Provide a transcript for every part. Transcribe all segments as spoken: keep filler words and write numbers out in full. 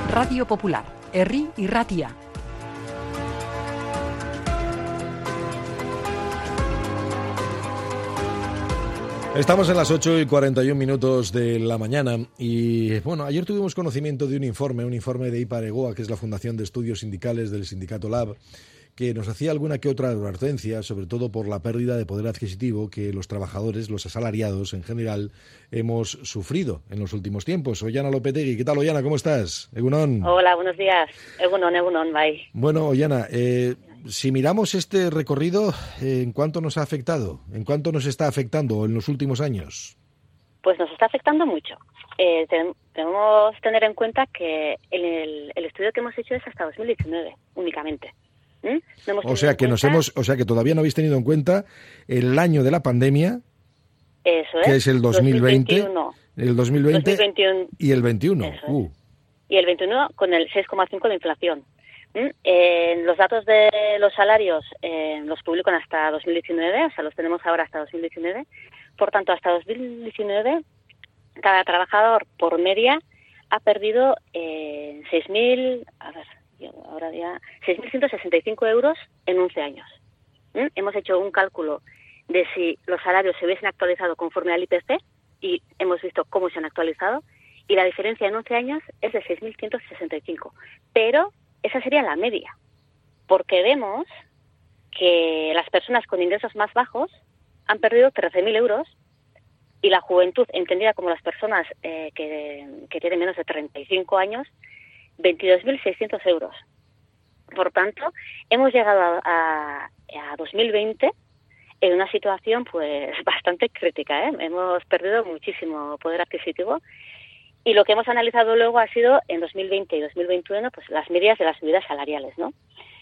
Radio Popular, Herri y Ratia. Estamos en las ocho y cuarenta y un minutos de la mañana y, bueno, ayer tuvimos conocimiento de un informe, un informe de IPAREGOA, que es la Fundación de Estudios Sindicales del Sindicato Lab, que nos hacía alguna que otra advertencia, sobre todo por la pérdida de poder adquisitivo que los trabajadores, los asalariados en general, hemos sufrido en los últimos tiempos. Ollana Lopetegui, ¿qué tal, Ollana? ¿Cómo estás? Egunon. Hola, buenos días. Egunon, Egunon, bye. Bueno, Ollana, eh, si miramos este recorrido, eh, ¿en cuánto nos ha afectado? ¿En cuánto nos está afectando en los últimos años? Pues nos está afectando mucho. Eh, ten, tenemos que tener en cuenta que el, el estudio que hemos hecho es hasta dos mil diecinueve, únicamente. ¿Mm? No o sea que nos hemos, o sea que todavía no habéis tenido en cuenta el año de la pandemia, eso es, que es el dos mil veinte, dos mil veintiuno, el dos mil veinte dos mil veintiuno, y el veintiuno. Eso es. Uh. Y el veintiuno con el seis coma cinco de inflación. ¿Mm? Eh, los datos de los salarios eh, los publican hasta dos mil diecinueve, o sea, los tenemos ahora hasta dos mil diecinueve. Por tanto, hasta dos mil diecinueve, cada trabajador por media ha perdido eh, seis mil, a ver, ahora ya seis mil ciento sesenta y cinco euros en once años. ¿Mm? Hemos hecho un cálculo de si los salarios se hubiesen actualizado conforme al I P C y hemos visto cómo se han actualizado y la diferencia en once años es de seis mil ciento sesenta y cinco. Pero esa sería la media, porque vemos que las personas con ingresos más bajos han perdido trece mil euros y la juventud, entendida como las personas eh, que, que tienen menos de treinta y cinco años, veintidós mil seiscientos euros. Por tanto, hemos llegado a, a, a dos mil veinte en una situación pues bastante crítica, ¿eh? Hemos perdido muchísimo poder adquisitivo y lo que hemos analizado luego ha sido en dos mil veinte y dos mil veintiuno pues las medidas de las subidas salariales, ¿no?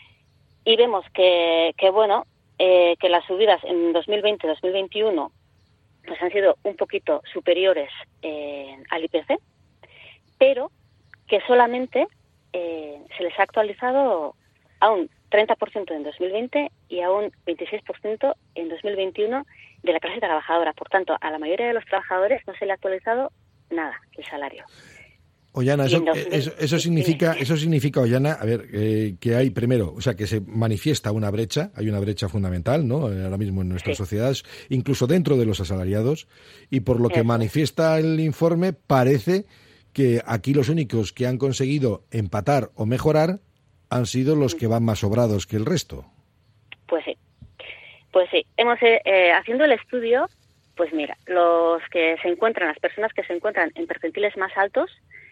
Y vemos que, que bueno, eh, que las subidas en dos mil veinte y dos mil veintiuno pues han sido un poquito superiores eh, al I P C, pero que solamente eh, se les ha actualizado a un treinta por ciento en dos mil veinte y a un veintiséis por ciento en dos mil veintiuno de la clase trabajadora. Por tanto, a la mayoría de los trabajadores no se le ha actualizado nada el salario. Ollana, eso, eso, eso significa, eso significa, Ollana, a ver, eh, que hay primero, o sea, que se manifiesta una brecha, hay una brecha fundamental, ¿no? Ahora mismo en nuestras sí. sociedades, incluso dentro de los asalariados, y por lo que eso. manifiesta el informe, parece que aquí los únicos que han conseguido empatar o mejorar han sido los que van más sobrados que el resto. Pues sí, pues sí. Hemos eh, haciendo el estudio, pues mira, los que se encuentran, las personas que se encuentran en percentiles más altos,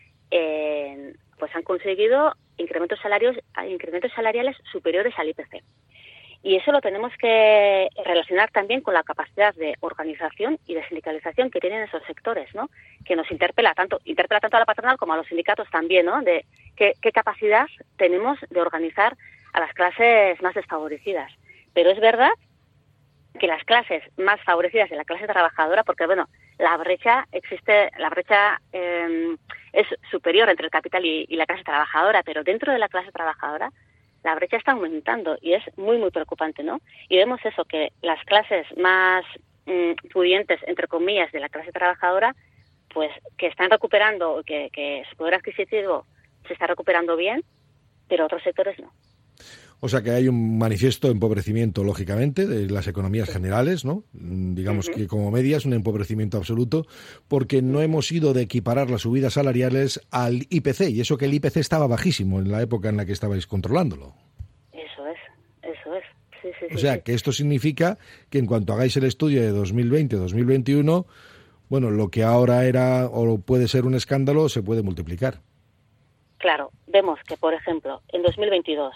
eh, pues han conseguido incrementos salarios, incrementos salariales superiores al I P C. Y eso lo tenemos que relacionar también con la capacidad de organización y de sindicalización que tienen esos sectores, ¿no? Que nos interpela tanto, interpela tanto a la patronal como a los sindicatos también, ¿no? De qué, qué capacidad tenemos de organizar a las clases más desfavorecidas. Pero es verdad que las clases más favorecidas de la clase trabajadora, porque bueno, la brecha existe, la brecha eh, es superior entre el capital y, y la clase trabajadora, pero dentro de la clase trabajadora la brecha está aumentando y es muy, muy preocupante, ¿no? Y vemos eso, que las clases más mmm, pudientes, entre comillas, de la clase trabajadora, pues que están recuperando, que, que su poder adquisitivo se está recuperando bien, pero otros sectores no. O sea que hay un manifiesto empobrecimiento, lógicamente, de las economías generales, ¿no? Digamos uh-huh. que como media es un empobrecimiento absoluto, porque no hemos ido de equiparar las subidas salariales al I P C, y eso que el I P C estaba bajísimo en la época en la que estabais controlándolo. Eso es, eso es. Sí, sí, o sea sí. que esto significa que en cuanto hagáis el estudio de dos mil veinte dos mil veintiuno, bueno, lo que ahora era o puede ser un escándalo se puede multiplicar. Claro, vemos que, por ejemplo, en dos mil veintidós,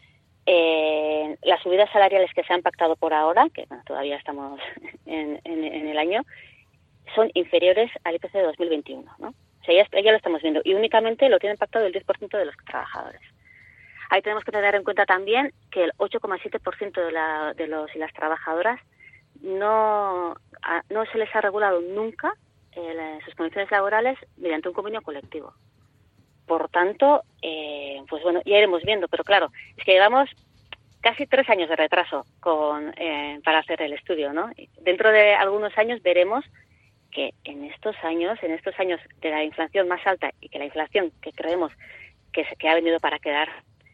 Eh, las subidas salariales que se han pactado por ahora, que bueno, todavía estamos en, en, en el año, son inferiores al I P C de dos mil veintiuno, ¿no? O sea, ya, ya lo estamos viendo, y únicamente lo tienen pactado el diez por ciento de los trabajadores. Ahí tenemos que tener en cuenta también que el ocho coma siete por ciento de, la, de los y las trabajadoras no, a, no se les ha regulado nunca eh, sus condiciones laborales mediante un convenio colectivo. Por tanto, eh, pues bueno, ya iremos viendo, pero claro, es que llevamos casi tres años de retraso con eh, para hacer el estudio, ¿no? Dentro de algunos años veremos que en estos años, en estos años de la inflación más alta y que la inflación que creemos que, que ha venido para quedar,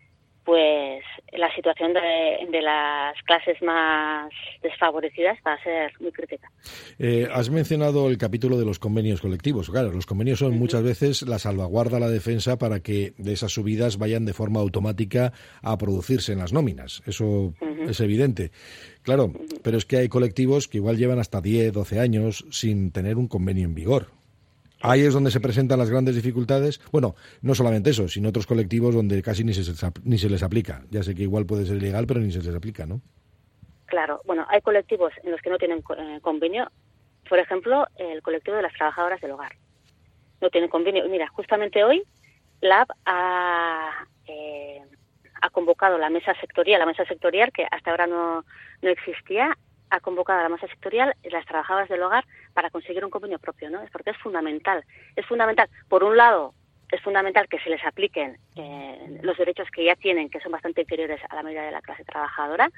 pues la situación de, de las clases más desfavorecidas va a ser muy crítica. Eh, has mencionado el capítulo de los convenios colectivos. Claro, los convenios son uh-huh. muchas veces la salvaguarda, la defensa para que de esas subidas vayan de forma automática a producirse en las nóminas. Eso uh-huh. es evidente. Claro, uh-huh. pero es que hay colectivos que igual llevan hasta diez, doce años sin tener un convenio en vigor. Ahí es donde se presentan las grandes dificultades. Bueno, no solamente eso, sino otros colectivos donde casi ni se, ni se les aplica. Ya sé que igual puede ser ilegal, pero ni se les aplica, ¿no? Claro. Bueno, hay colectivos en los que no tienen eh, convenio. Por ejemplo, el colectivo de las trabajadoras del hogar. No tienen convenio. Mira, justamente hoy la A B ha, eh, ha convocado la mesa sectorial, la mesa sectorial que hasta ahora no, no existía, ha convocado a la mesa sectorial y las trabajadoras del hogar para conseguir un convenio propio, ¿no? Es porque es fundamental. Es fundamental, por un lado, es fundamental que se les apliquen eh, los derechos que ya tienen, que son bastante inferiores a la mayoría de la clase trabajadora,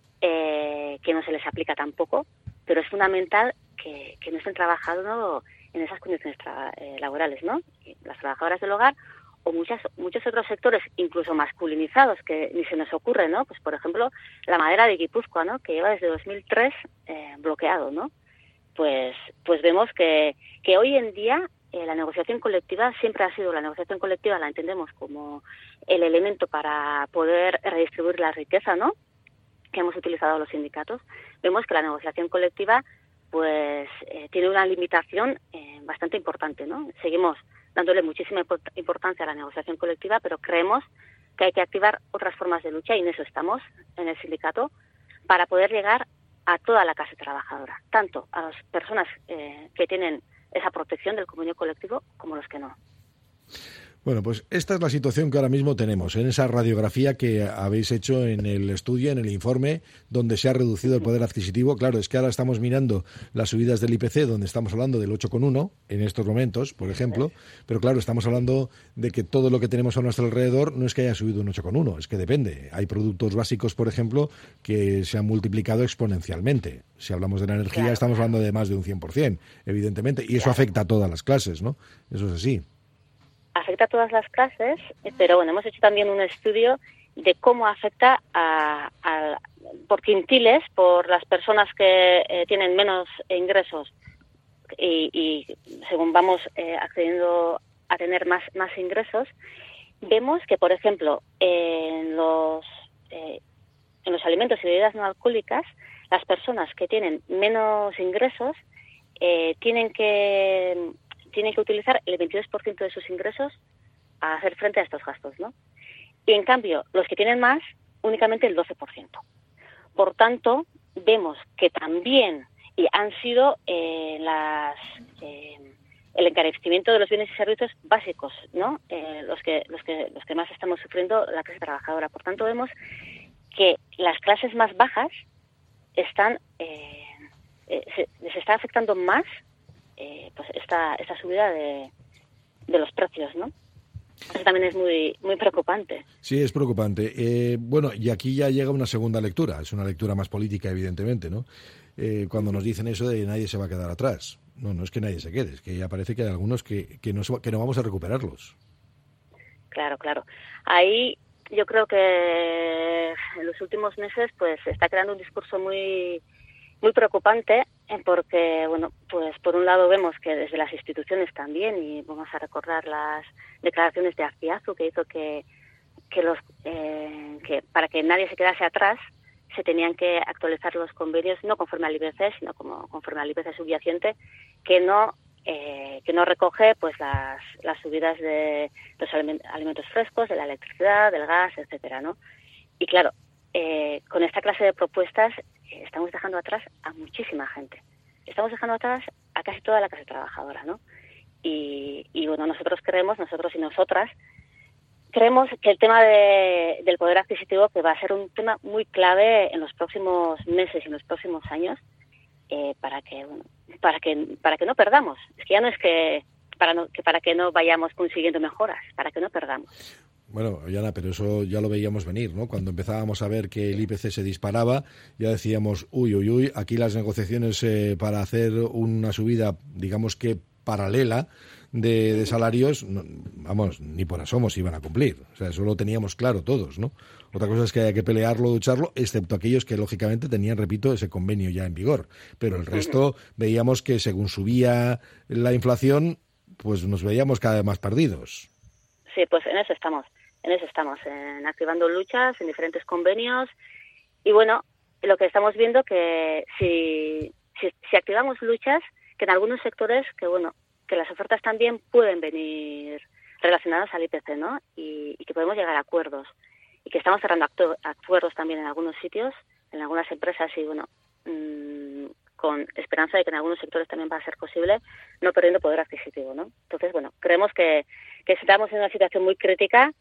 eh, que no se les aplica tampoco, pero es fundamental que, que no estén trabajando en esas condiciones tra- eh, laborales, ¿no? Las trabajadoras del hogar o muchas, muchos otros sectores, incluso masculinizados, que ni se nos ocurre, ¿no? Pues, por ejemplo, la madera de Guipúzcoa, ¿no? Que lleva desde dos mil tres eh, bloqueado, ¿no? Pues, pues vemos que, que hoy en día eh, la negociación colectiva siempre ha sido, la negociación colectiva la entendemos como el elemento para poder redistribuir la riqueza, ¿no? Que hemos utilizado los sindicatos. Vemos que la negociación colectiva, pues, eh, tiene una limitación eh, bastante importante, ¿no? Seguimos dándole muchísima importancia a la negociación colectiva, pero creemos que hay que activar otras formas de lucha, y en eso estamos, en el sindicato, para poder llegar a toda la clase trabajadora, tanto a las personas eh, que tienen esa protección del convenio colectivo como los que no. Bueno, pues esta es la situación que ahora mismo tenemos, en esa radiografía que habéis hecho en el estudio, en el informe, donde se ha reducido el poder adquisitivo. Claro, es que ahora estamos mirando las subidas del I P C, donde estamos hablando del ocho coma uno en estos momentos, por ejemplo, pero claro, estamos hablando de que todo lo que tenemos a nuestro alrededor no es que haya subido un ocho coma uno, es que depende. Hay productos básicos, por ejemplo, que se han multiplicado exponencialmente. Si hablamos de la energía, claro, estamos hablando de más de un cien por ciento, evidentemente, y eso claro. afecta a todas las clases, ¿no? Eso es así. Afecta a todas las clases, pero bueno, hemos hecho también un estudio de cómo afecta a, a por quintiles, por las personas que eh, tienen menos ingresos y, y según vamos eh, accediendo a tener más más ingresos, vemos que, por ejemplo, en los eh, en los alimentos y bebidas no alcohólicas, las personas que tienen menos ingresos eh, tienen que tienen que utilizar el veintidós por ciento de sus ingresos a hacer frente a estos gastos, ¿no? Y en cambio, los que tienen más, únicamente el doce por ciento. Por tanto, vemos que también y han sido eh, las eh, el encarecimiento de los bienes y servicios básicos, ¿no? Eh, los que los que los que más estamos sufriendo la clase trabajadora. Por tanto, vemos que las clases más bajas están eh, eh, se, les está afectando más Eh, pues esta esta subida de, de los precios, ¿no? Eso también es muy muy preocupante. Sí, es preocupante. Eh, bueno, y aquí ya llega una segunda lectura, es una lectura más política, evidentemente, ¿no? Eh, cuando nos dicen eso de nadie se va a quedar atrás. No, no es que nadie se quede, es que ya parece que hay algunos que, que, no, que no vamos a recuperarlos. Claro, claro. Ahí yo creo que en los últimos meses pues se está creando un discurso muy muy preocupante, porque, bueno, pues por un lado vemos que desde las instituciones también, y vamos a recordar las declaraciones de Azpiazu, que hizo que que los eh, que para que nadie se quedase atrás se tenían que actualizar los convenios no conforme al I P C, sino como conforme al I P C subyacente, que no eh, que no recoge pues las las subidas de los alimentos frescos, de la electricidad, del gas, etcétera, ¿no? Y claro, eh, con esta clase de propuestas estamos dejando atrás a muchísima gente. Estamos dejando atrás a casi toda la clase trabajadora, ¿no? Y, y bueno, nosotros creemos, nosotros y nosotras, creemos que el tema de, del poder adquisitivo, que va a ser un tema muy clave en los próximos meses y en los próximos años, eh, para que bueno, para que para que no perdamos. Es que ya no es que para no, que para que no vayamos consiguiendo mejoras, para que no perdamos. Bueno, Yana, pero eso ya lo veíamos venir, ¿no? Cuando empezábamos a ver que el I P C se disparaba, ya decíamos, uy, uy, uy, aquí las negociaciones eh, para hacer una subida, digamos que paralela de, de salarios, no, vamos, ni por asomo se iban a cumplir. O sea, eso lo teníamos claro todos, ¿no? Otra cosa es que haya que pelearlo, lucharlo, excepto aquellos que, lógicamente, tenían, repito, ese convenio ya en vigor. Pero el resto veíamos que, según subía la inflación, pues nos veíamos cada vez más perdidos. Sí, pues en eso estamos. En eso estamos, en activando luchas en diferentes convenios. Y bueno, lo que estamos viendo que si, si, si activamos luchas, que en algunos sectores, que bueno, que las ofertas también pueden venir relacionadas al I P C, ¿no? Y, y que podemos llegar a acuerdos. Y que estamos cerrando actu- acuerdos también en algunos sitios, en algunas empresas, y bueno, mmm, con esperanza de que en algunos sectores también va a ser posible, no perdiendo poder adquisitivo, ¿no? Entonces, bueno, creemos que, que estamos en una situación muy crítica,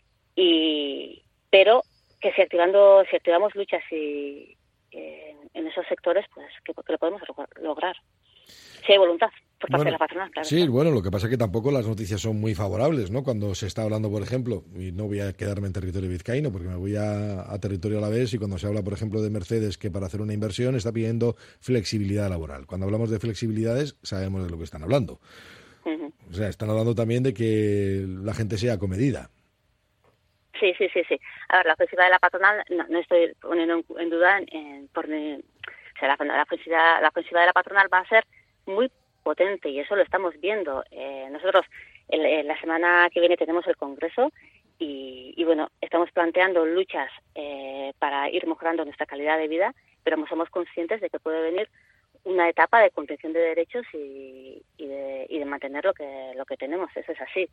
y pero que si activando si activamos luchas y eh, en esos sectores, pues que, que lo podemos lograr. Si hay voluntad por parte bueno, de la patronal, claro. Sí, bueno, lo que pasa es que tampoco las noticias son muy favorables, ¿no? Cuando se está hablando, por ejemplo, y no voy a quedarme en territorio vizcaíno porque me voy a, a territorio alavés, y cuando se habla, por ejemplo, de Mercedes, que para hacer una inversión está pidiendo flexibilidad laboral. Cuando hablamos de flexibilidades, sabemos de lo que están hablando. Uh-huh. O sea, están hablando también de que la gente sea acomedida. Sí, sí, sí, sí. A ver, la ofensiva de la patronal, no, no estoy poniendo en, en duda, en, por, o sea, la, la, ofensiva, la ofensiva de la patronal va a ser muy potente, y eso lo estamos viendo. Eh, nosotros el, el, la semana que viene tenemos el Congreso y, y bueno, estamos planteando luchas eh, para ir mejorando nuestra calidad de vida, pero somos conscientes de que puede venir una etapa de contención de derechos y, y, de, y de mantener lo que, lo que tenemos. Eso es así.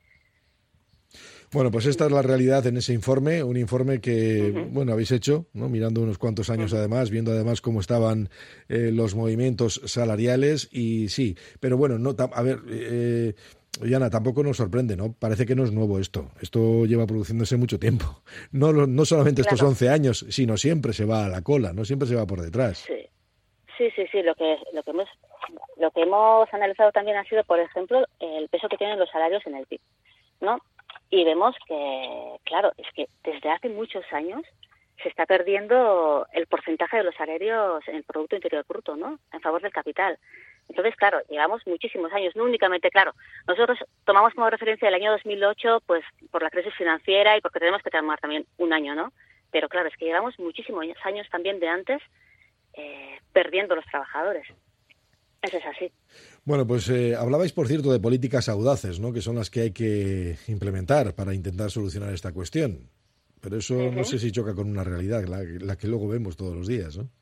Bueno, pues esta es la realidad en ese informe, un informe que, uh-huh. bueno, habéis hecho, ¿no? Mirando unos cuantos años uh-huh. además, viendo además cómo estaban eh, los movimientos salariales, y sí, pero bueno, no, a ver, eh, Yana, tampoco nos sorprende, ¿no? Parece que no es nuevo esto, esto lleva produciéndose mucho tiempo, no, no solamente estos claro. once años, sino siempre se va a la cola, no siempre se va por detrás. Sí, sí, sí, sí. Lo que, lo que hemos, lo que hemos analizado también ha sido, por ejemplo, el peso que tienen los salarios en el P I B, ¿no? Y vemos que, claro, es que desde hace muchos años se está perdiendo el porcentaje de los salarios en el Producto Interior Bruto, ¿no? En favor del capital. Entonces, claro, llevamos muchísimos años, no únicamente, claro, nosotros tomamos como referencia el año dos mil ocho, pues por la crisis financiera y porque tenemos que tomar también un año, ¿no? Pero claro, es que llevamos muchísimos años también de antes eh, perdiendo los trabajadores. Eso es así. Bueno, pues eh, hablabais, por cierto, de políticas audaces, ¿no? Que son las que hay que implementar para intentar solucionar esta cuestión. Pero eso uh-huh. no sé si choca con una realidad, la, la que luego vemos todos los días, ¿no?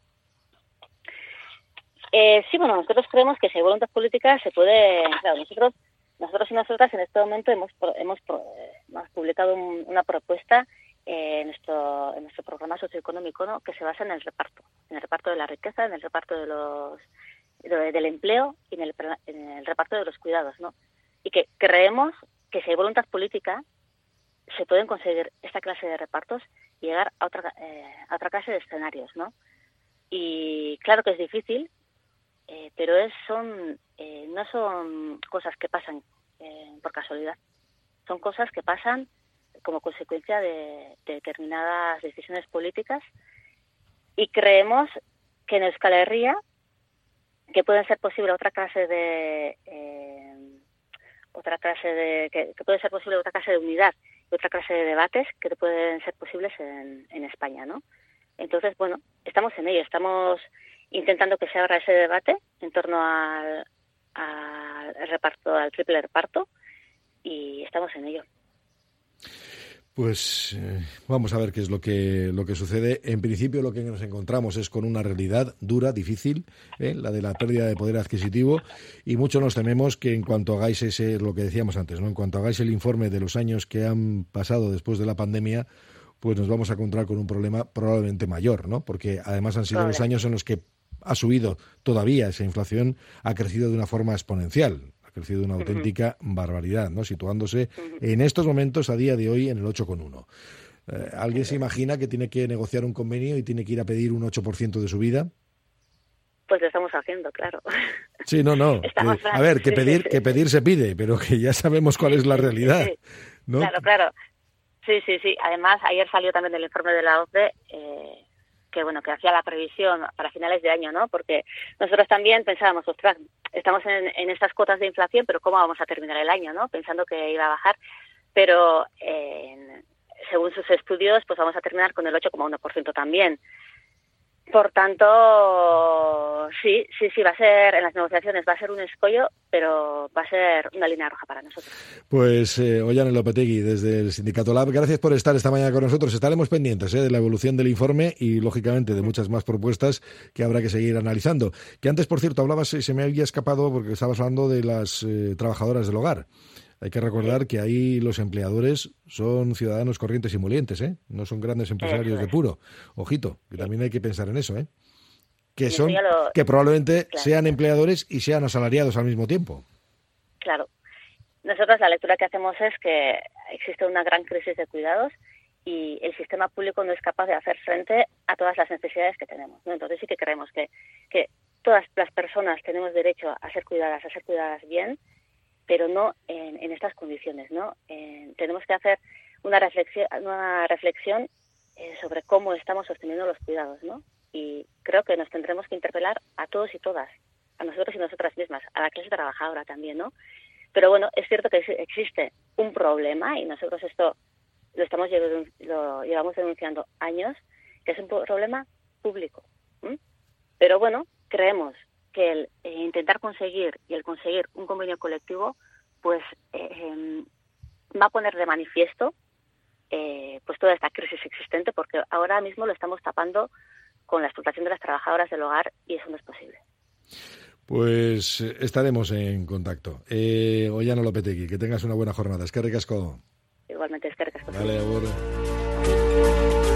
Eh, sí, bueno, nosotros creemos que si hay voluntad política se puede... Claro, nosotros, nosotros y nosotras en este momento hemos, hemos, hemos publicado un, una propuesta eh, en, nuestro, en nuestro programa socioeconómico, ¿no? Que se basa en el reparto, en el reparto de la riqueza, en el reparto de los... del empleo y en el, en el reparto de los cuidados, ¿no? Y que creemos que si hay voluntad política se pueden conseguir esta clase de repartos y llegar a otra eh, a otra clase de escenarios, ¿no? Y claro que es difícil, eh, pero es son eh, no son cosas que pasan eh, por casualidad, son cosas que pasan como consecuencia de, de determinadas decisiones políticas, y creemos que en Euskal Herria que pueden ser posible otra clase de eh, otra clase de que, que puede ser posible otra clase de unidad y otra clase de debates que pueden ser posibles en, en España, ¿no? Entonces, bueno, estamos en ello, estamos intentando que se abra ese debate en torno al, al reparto, al triple reparto, y estamos en ello. Pues eh, vamos a ver qué es lo que lo que sucede. En principio lo que nos encontramos es con una realidad dura, difícil, ¿eh? La de la pérdida de poder adquisitivo, y mucho nos tememos que en cuanto hagáis ese, lo que decíamos antes, ¿no? En cuanto hagáis el informe de los años que han pasado después de la pandemia, pues nos vamos a encontrar con un problema probablemente mayor, ¿no? Porque además han sido vale. los años en los que ha subido todavía esa inflación, ha crecido de una forma exponencial. Ha crecido una auténtica uh-huh. barbaridad, ¿no? Situándose uh-huh. en estos momentos, a día de hoy, en el ocho coma uno. Eh, ¿Alguien uh-huh. se imagina que tiene que negociar un convenio y tiene que ir a pedir un ocho por ciento de subida? Pues lo estamos haciendo, claro. Sí, no, no. Que, a ver, que pedir, que pedir se pide, pero que ya sabemos cuál es la realidad, ¿no? Claro, claro. Sí, sí, sí. Además, ayer salió también el informe de la O C D E, eh, que bueno, que hacía la previsión para finales de año, ¿no? Porque nosotros también pensábamos, ostras, estamos en, en estas cotas de inflación, pero ¿cómo vamos a terminar el año, no? Pensando que iba a bajar, pero eh, según sus estudios, pues vamos a terminar con el ocho coma uno por ciento también. Por tanto, sí, sí, sí, va a ser, en las negociaciones va a ser un escollo, pero va a ser una línea roja para nosotros. Pues, eh, Ollane Lopetegui, desde el Sindicato Lab, gracias por estar esta mañana con nosotros. Estaremos pendientes eh, de la evolución del informe y, lógicamente, de muchas más propuestas que habrá que seguir analizando. Que antes, por cierto, hablabas, se me había escapado porque estabas hablando de las eh, trabajadoras del hogar. Hay que recordar que ahí los empleadores son ciudadanos corrientes y molientes, ¿eh? No son grandes empresarios de puro. Ojito, que también hay que pensar en eso, ¿eh? Que son, lo... que probablemente claro. sean empleadores y sean asalariados al mismo tiempo. Claro. Nosotros la lectura que hacemos es que existe una gran crisis de cuidados y el sistema público no es capaz de hacer frente a todas las necesidades que tenemos, ¿no? Entonces sí que creemos que, que todas las personas tenemos derecho a ser cuidadas, a ser cuidadas bien, pero no en, en estas condiciones, ¿no? Eh, tenemos que hacer una reflexión, una reflexión eh, sobre cómo estamos sosteniendo los cuidados, ¿no? Y creo que nos tendremos que interpelar a todos y todas, a nosotros y nosotras mismas, a la clase trabajadora también, ¿no? Pero bueno, es cierto que existe un problema y nosotros esto lo estamos lo llevamos denunciando años, que es un problema público. ¿Mm? Pero bueno, creemos que el eh, intentar conseguir y el conseguir un convenio colectivo pues eh, eh, va a poner de manifiesto eh, pues toda esta crisis existente, porque ahora mismo lo estamos tapando con la explotación de las trabajadoras del hogar y eso no es posible. Pues estaremos en contacto. Eh, Ollane Lopetegui, que tengas una buena jornada. Eskerrik asko. Igualmente, eskerrik asko. Vale, agur.